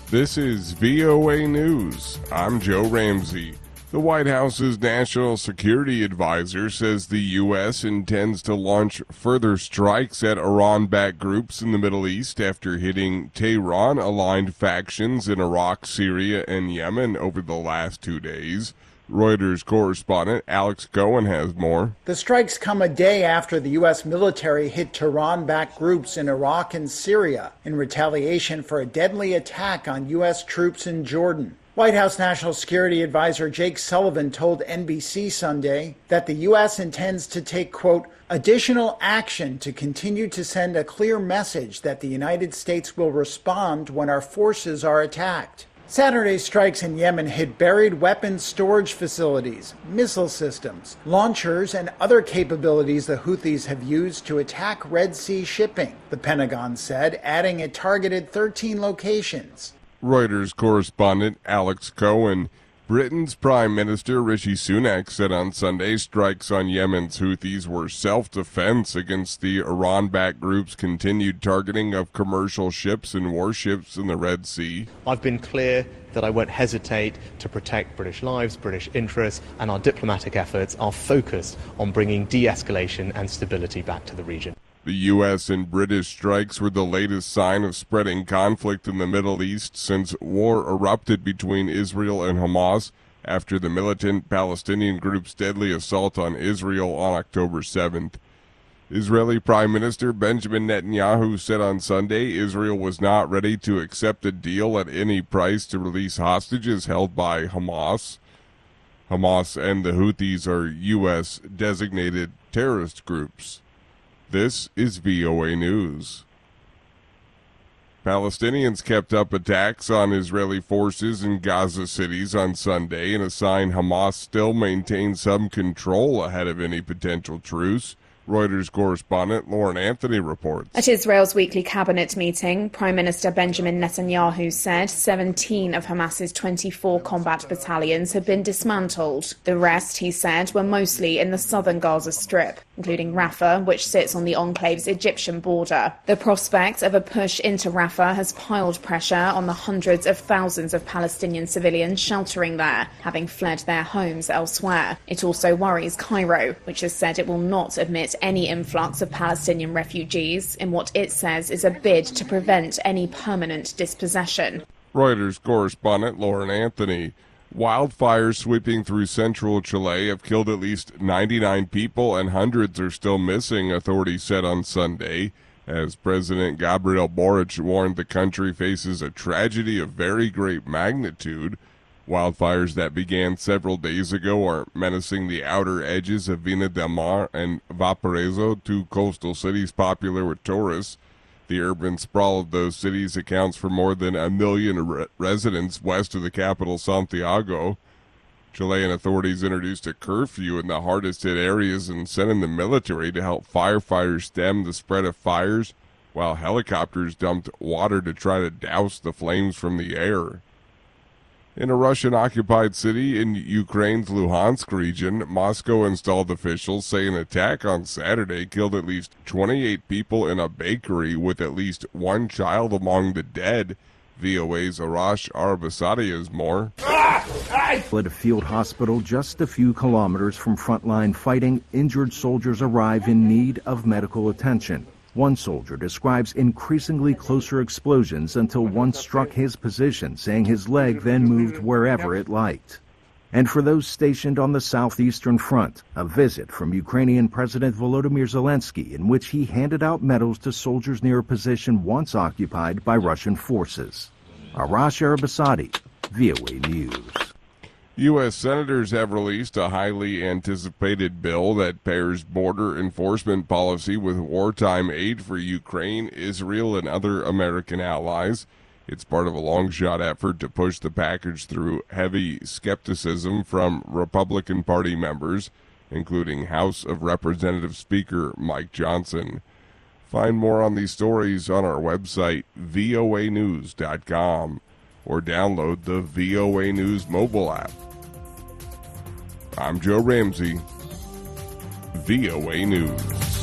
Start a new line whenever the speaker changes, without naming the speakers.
This is VOA News. I'm Joe Ramsey. The White House's National Security Advisor says the U.S. intends to launch further strikes at Iran-backed groups in the Middle East after hitting Tehran-aligned factions in Iraq, Syria, and Yemen over the last 2 days. Reuters correspondent Alex Cohen has more.
The strikes come a day after the U.S. military hit Tehran-backed groups in Iraq and Syria in retaliation for a deadly attack on U.S. troops in Jordan. White House National Security Advisor Jake Sullivan told NBC Sunday that the U.S. intends to take, quote, additional action to continue to send a clear message that the United States will respond when our forces are attacked. Saturday's strikes in Yemen hit buried weapons storage facilities, missile systems, launchers, and other capabilities the Houthis have used to attack Red Sea shipping, the Pentagon said, adding it targeted 13 locations.
Reuters correspondent Alex Cohen. Britain's Prime Minister Rishi Sunak said on Sunday strikes on Yemen's Houthis were self-defense against the Iran-backed group's continued targeting of commercial ships and warships in the Red Sea.
I've been clear that I won't hesitate to protect British lives, British interests, and our diplomatic efforts are focused on bringing de-escalation and stability back to the region.
The U.S. and British strikes were the latest sign of spreading conflict in the Middle East since war erupted between Israel and Hamas after the militant Palestinian group's deadly assault on Israel on October 7th. Israeli Prime Minister Benjamin Netanyahu said on Sunday Israel was not ready to accept a deal at any price to release hostages held by Hamas. Hamas and the Houthis are U.S. designated terrorist groups. This is VOA News. Palestinians kept up attacks on Israeli forces in Gaza cities on Sunday in a sign Hamas still maintains some control ahead of any potential truce. Reuters correspondent Lauren Anthony reports.
At Israel's weekly cabinet meeting, Prime Minister Benjamin Netanyahu said 17 of Hamas's 24 combat battalions had been dismantled. The rest, he said, were mostly in the southern Gaza Strip, including Rafah, which sits on the enclave's Egyptian border. The prospect of a push into Rafah has piled pressure on the hundreds of thousands of Palestinian civilians sheltering there, having fled their homes elsewhere. It also worries Cairo, which has said it will not admit any influx of Palestinian refugees in what it says is a bid to prevent any permanent dispossession.
Reuters correspondent Lauren Anthony. Wildfires sweeping through central Chile have killed at least 99 people and hundreds are still missing, authorities said on Sunday, as President Gabriel Boric warned the country faces a tragedy of very great magnitude. Wildfires that began several days ago are menacing the outer edges of Vina del Mar and Valparaiso, two coastal cities popular with tourists. The urban sprawl of those cities accounts for more than 1 million residents west of the capital, Santiago. Chilean authorities introduced a curfew in the hardest-hit areas and sent in the military to help firefighters stem the spread of fires, while helicopters dumped water to try to douse the flames from the air. In a Russian-occupied city in Ukraine's Luhansk region, Moscow installed officials say an attack on Saturday killed at least 28 people in a bakery, with at least one child among the dead. VOA's Arash Arabasadi has more.
At a field hospital just a few kilometers from frontline fighting, injured soldiers arrive in need of medical attention. One soldier describes increasingly closer explosions until one struck his position, saying his leg then moved wherever it liked. And for those stationed on the southeastern front, a visit from Ukrainian President Volodymyr Zelensky in which he handed out medals to soldiers near a position once occupied by Russian forces. Arash Arabasadi, VOA News.
U.S. senators have released a highly anticipated bill that pairs border enforcement policy with wartime aid for Ukraine, Israel, and other American allies. It's part of a long-shot effort to push the package through heavy skepticism from Republican Party members, including House of Representatives Speaker Mike Johnson. Find more on these stories on our website, voanews.com, or download the VOA News mobile app. I'm Joe Ramsey, VOA News.